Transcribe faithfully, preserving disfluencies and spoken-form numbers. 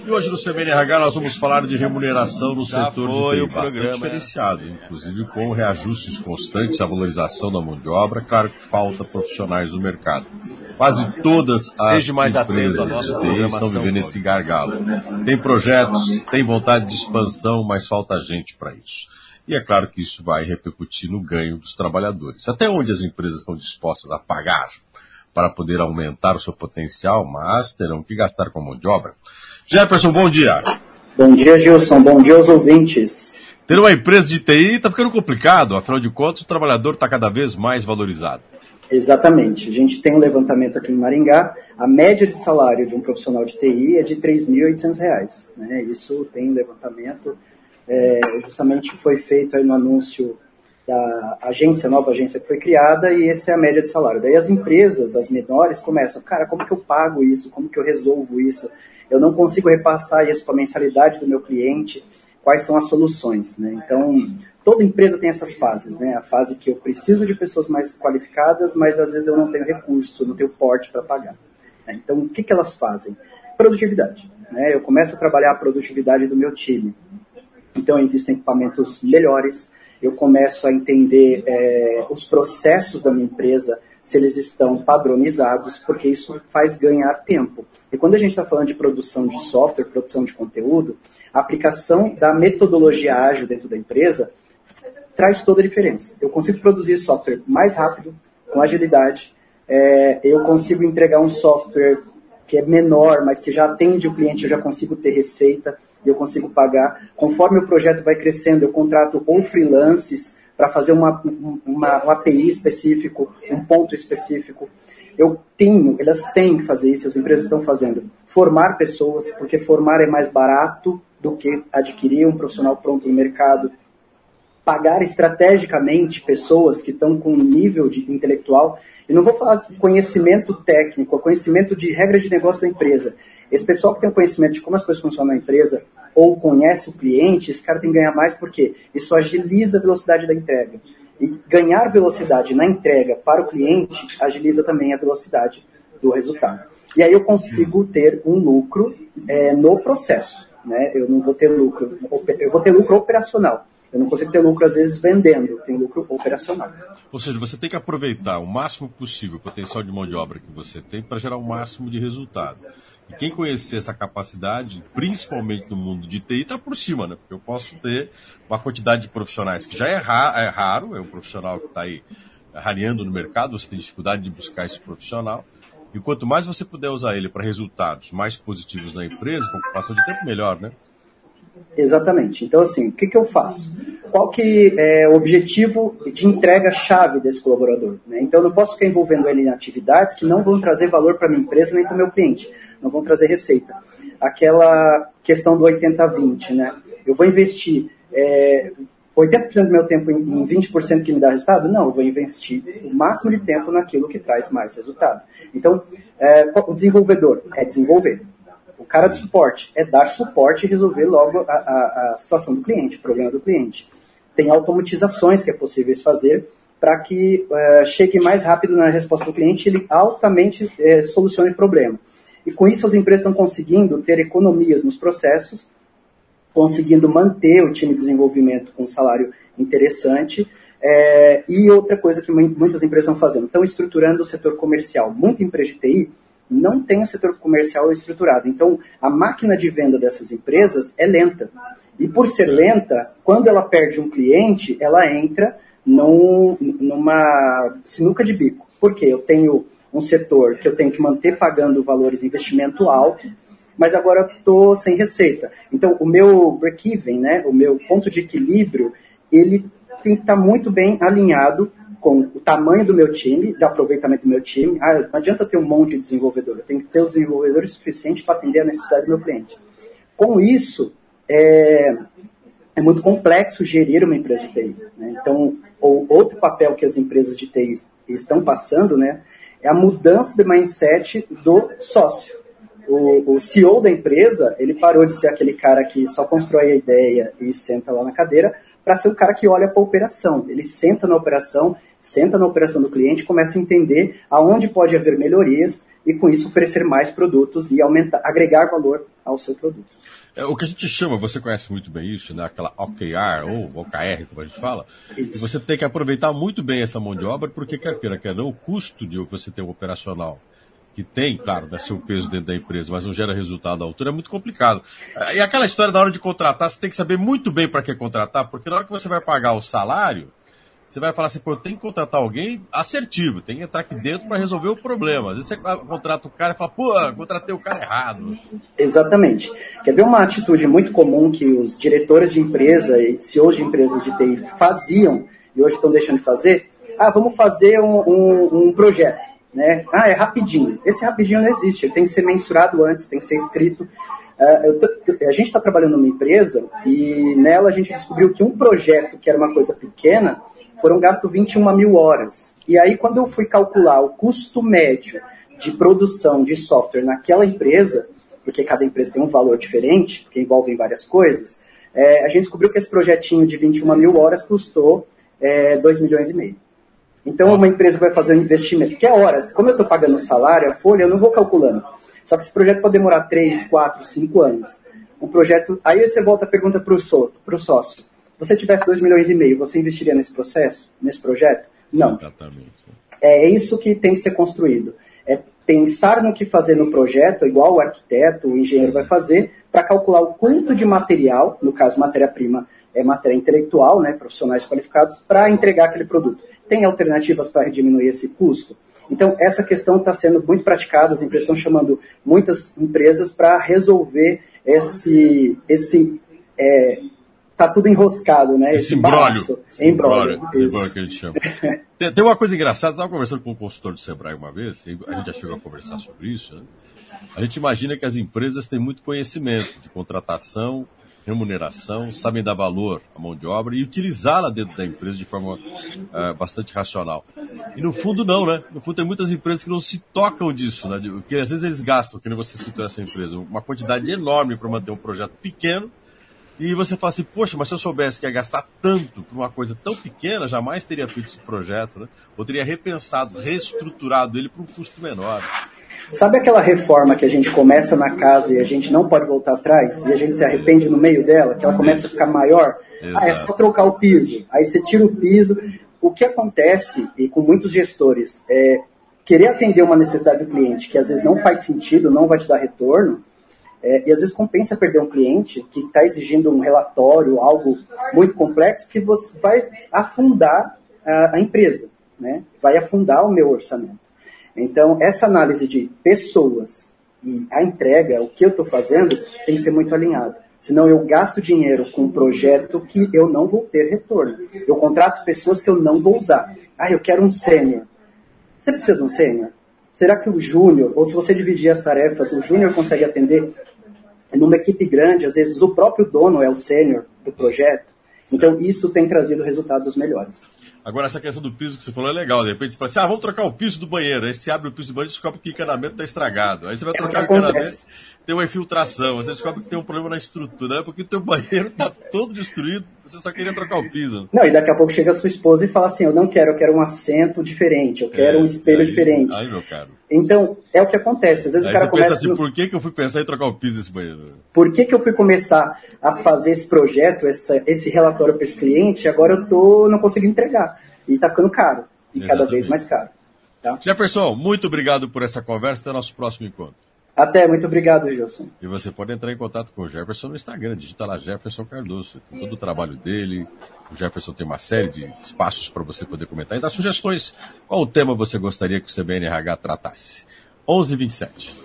E hoje no C B N R H nós vamos falar de remuneração no Já setor foi de o T I, bastante programa, diferenciado, inclusive com reajustes constantes, a valorização da mão de obra. Claro que falta profissionais no mercado. Quase todas as Seja mais empresas atento à nossa de T I estão vivendo programação. esse gargalo. Tem projetos, tem vontade de expansão, mas falta gente para isso. E é claro que isso vai repercutir no ganho dos trabalhadores. Até onde as empresas estão dispostas a pagar para poder aumentar o seu potencial, mas terão que gastar com a mão de obra. Jefferson, bom dia. Bom dia, Gilson. Bom dia aos ouvintes. Ter uma empresa de T I está ficando complicado, afinal de contas o trabalhador está cada vez mais valorizado. Exatamente. A gente tem um levantamento aqui em Maringá, a média de salário de um profissional de T I é de três mil e oitocentos reais. Né? Isso tem um levantamento, é, justamente foi feito aí no anúncio da agência, nova agência que foi criada, e essa é a média de salário. Daí as empresas, as menores, começam, cara, como que eu pago isso? Como que eu resolvo isso? Eu não consigo repassar isso para a mensalidade do meu cliente, quais são as soluções, né? Então, toda empresa tem essas fases, né? A fase que eu preciso de pessoas mais qualificadas, mas às vezes eu não tenho recurso, não tenho porte para pagar. Né? Então, o que, que elas fazem? Produtividade. Né? Eu começo a trabalhar a produtividade do meu time. Então, eu invisto em equipamentos melhores, eu começo a entender é, os processos da minha empresa, se eles estão padronizados, porque isso faz ganhar tempo. E quando a gente está falando de produção de software, produção de conteúdo, a aplicação da metodologia ágil dentro da empresa traz toda a diferença. Eu consigo produzir software mais rápido, com agilidade, é, eu consigo entregar um software que é menor, mas que já atende o cliente, eu já consigo ter receita, e eu consigo pagar. Conforme o projeto vai crescendo, eu contrato ou freelances para fazer uma, uma, um A P I específico, um ponto específico. Eu tenho, elas têm que fazer isso, as empresas estão fazendo. Formar pessoas, porque formar é mais barato do que adquirir um profissional pronto no mercado. Pagar estrategicamente pessoas que estão com nível de intelectual. E não vou falar de conhecimento técnico, conhecimento de regra de negócio da empresa. Esse pessoal que tem o conhecimento de como as coisas funcionam na empresa ou conhece o cliente, esse cara tem que ganhar mais porque isso agiliza a velocidade da entrega. E ganhar velocidade na entrega para o cliente agiliza também a velocidade do resultado. E aí eu consigo ter um lucro é, no processo. Né? Eu não vou ter lucro, eu vou ter lucro operacional. Eu não consigo ter lucro, às vezes, vendendo. Eu tenho lucro operacional. Ou seja, você tem que aproveitar o máximo possível o potencial de mão de obra que você tem para gerar o máximo de resultado. E quem conhecer essa capacidade, principalmente no mundo de T I, está por cima, né? Porque eu posso ter uma quantidade de profissionais que já é, ra- é raro, é um profissional que está aí rareando no mercado, você tem dificuldade de buscar esse profissional. E quanto mais você puder usar ele para resultados mais positivos na empresa, com ocupação de tempo, melhor, né? Exatamente. Então, assim, o que, que eu faço? Qual que é o objetivo de entrega-chave desse colaborador? Né? Então, eu não posso ficar envolvendo ele em atividades que não vão trazer valor para a minha empresa nem para o meu cliente, não vão trazer receita. Aquela questão do oitenta vinte, né? Eu vou investir é, oitenta por cento do meu tempo em, em vinte por cento que me dá resultado? Não, eu vou investir o máximo de tempo naquilo que traz mais resultado. Então, é, o desenvolvedor é desenvolver. O cara de suporte é dar suporte e resolver logo a, a, a situação do cliente, o problema do cliente. Tem automatizações que é possível fazer para que uh, chegue mais rápido na resposta do cliente e ele altamente uh, solucione o problema. E com isso as empresas estão conseguindo ter economias nos processos, conseguindo manter o time de desenvolvimento com um salário interessante. É, e outra coisa que muitas empresas estão fazendo, estão estruturando o setor comercial. Muita empresa de T I não tem o setor comercial estruturado. Então, a máquina de venda dessas empresas é lenta. E por ser lenta, quando ela perde um cliente, ela entra num, numa sinuca de bico. Por quê? Eu tenho um setor que eu tenho que manter pagando valores de investimento alto, mas agora estou sem receita. Então, o meu break-even, né, o meu ponto de equilíbrio, ele tem que estar muito bem alinhado com o tamanho do meu time, do aproveitamento do meu time. Ah, não adianta ter um monte de desenvolvedor, eu tenho que ter os desenvolvedores suficientes para atender a necessidade do meu cliente. Com isso, é, é muito complexo gerir uma empresa de T I. Né? Então, o outro papel que as empresas de T I estão passando, né, é a mudança de mindset do sócio. O, o C E O da empresa, ele parou de ser aquele cara que só constrói a ideia e senta lá na cadeira, para ser o cara que olha para a operação. Ele senta na operação, senta na operação do cliente, começa a entender aonde pode haver melhorias e com isso oferecer mais produtos e aumentar, agregar valor ao seu produto. É, o que a gente chama, você conhece muito bem isso, né? Aquela O K R, ou O K R, como a gente fala, isso. E você tem que aproveitar muito bem essa mão de obra, porque quer queira, quer não, o custo de você ter um operacional que tem, claro, dá seu peso dentro da empresa, mas não gera resultado à altura, é muito complicado. E aquela história, na hora de contratar, você tem que saber muito bem para que contratar, porque na hora que você vai pagar o salário, você vai falar assim, pô, eu tenho que contratar alguém assertivo, tem que entrar aqui dentro para resolver o problema. Às vezes você contrata o cara e fala, pô, contratei o cara errado. Exatamente. Quer ver uma atitude muito comum que os diretores de empresa e C E Os de empresas de T I faziam, e hoje estão deixando de fazer? Ah, vamos fazer um, um, um projeto, né? Ah, é rapidinho. Esse rapidinho não existe, ele tem que ser mensurado antes, tem que ser escrito. Uh, eu tô, a gente está trabalhando numa empresa e nela a gente descobriu que um projeto que era uma coisa pequena, foram gastos vinte e uma mil horas. E aí, quando eu fui calcular o custo médio de produção de software naquela empresa, porque cada empresa tem um valor diferente, porque envolvem várias coisas, é, a gente descobriu que esse projetinho de vinte e uma mil horas custou é, dois milhões e meio. Então, uma empresa vai fazer um investimento, que é horas. Como eu estou pagando o salário, a folha, eu não vou calculando. Só que esse projeto pode demorar três, quatro, cinco anos. Um projeto... Aí você volta a pergunta para o sócio. Se você tivesse dois milhões e meio, você investiria nesse processo, nesse projeto? Não. Exatamente. É isso que tem que ser construído. É pensar no que fazer no projeto, igual o arquiteto, o engenheiro vai fazer, para calcular o quanto de material, no caso matéria-prima é matéria intelectual, né, profissionais qualificados, para entregar aquele produto. Tem alternativas para diminuir esse custo? Então, essa questão está sendo muito praticada, as empresas estão chamando muitas empresas para resolver esse... esse é, tá tudo enroscado, né? Esse embrólio. Esse embrólio. Esse embrólio que a gente chama. tem, tem uma coisa engraçada, eu estava conversando com um consultor do Sebrae uma vez, a gente já chegou a conversar sobre isso, né? A gente imagina que as empresas têm muito conhecimento de contratação, remuneração, sabem dar valor à mão de obra e utilizá-la dentro da empresa de forma uh, bastante racional. E no fundo não, né? No fundo tem muitas empresas que não se tocam disso, né? Porque às vezes eles gastam, que nem você citou essa empresa, uma quantidade enorme para manter um projeto pequeno. E você fala assim, poxa, mas se eu soubesse que ia gastar tanto por uma coisa tão pequena, jamais teria feito esse projeto, né? Ou teria repensado, reestruturado ele para um custo menor. Sabe aquela reforma que a gente começa na casa e a gente não pode voltar atrás? E a gente se arrepende no meio dela, que ela começa a ficar maior? Exato. Ah, é só trocar o piso. Aí você tira o piso. O que acontece, e com muitos gestores, é querer atender uma necessidade do cliente que às vezes não faz sentido, não vai te dar retorno, É, e às vezes compensa perder um cliente que está exigindo um relatório, algo muito complexo, que você vai afundar a, a empresa, né? Vai afundar o meu orçamento. Então, essa análise de pessoas e a entrega, o que eu estou fazendo, tem que ser muito alinhado. Senão eu gasto dinheiro com um projeto que eu não vou ter retorno. Eu contrato pessoas que eu não vou usar. Ah, eu quero um sênior. Você precisa de um sênior? Será que o júnior, ou se você dividir as tarefas, o júnior consegue atender numa equipe grande? Às vezes o próprio dono é o sênior do projeto. Então isso tem trazido resultados melhores. Agora essa questão do piso que você falou é legal. De repente você fala assim, ah, vamos trocar o piso do banheiro. Aí você abre o piso do banheiro e descobre que o encanamento está estragado. Aí você vai é trocar o encanamento, tem uma infiltração. Você descobre que tem um problema na estrutura, né? Porque o teu banheiro está todo destruído, você só queria trocar o piso. Não, e daqui a pouco chega a sua esposa e fala assim, eu não quero, eu quero um assento diferente, eu quero é, um espelho aí, diferente. Aí, meu caro. Então, é o que acontece. Às vezes aí o cara você começa... pensa assim, no... por que, que eu fui pensar em trocar o piso desse banheiro? Por que, que eu fui começar a fazer esse projeto, essa, esse relatório para esse cliente, e agora eu tô, não consigo entregar. E está ficando caro. E Exatamente. Cada vez mais caro. Tá? Jefferson, muito obrigado por essa conversa. Até nosso próximo encontro. Até, muito obrigado, Gilson. E você pode entrar em contato com o Jefferson no Instagram. Digita lá Jefferson Cardoso. Tem todo o trabalho dele. O Jefferson tem uma série de espaços para você poder comentar e dar sugestões. Qual o tema você gostaria que o C B N R H tratasse? onze e vinte e sete.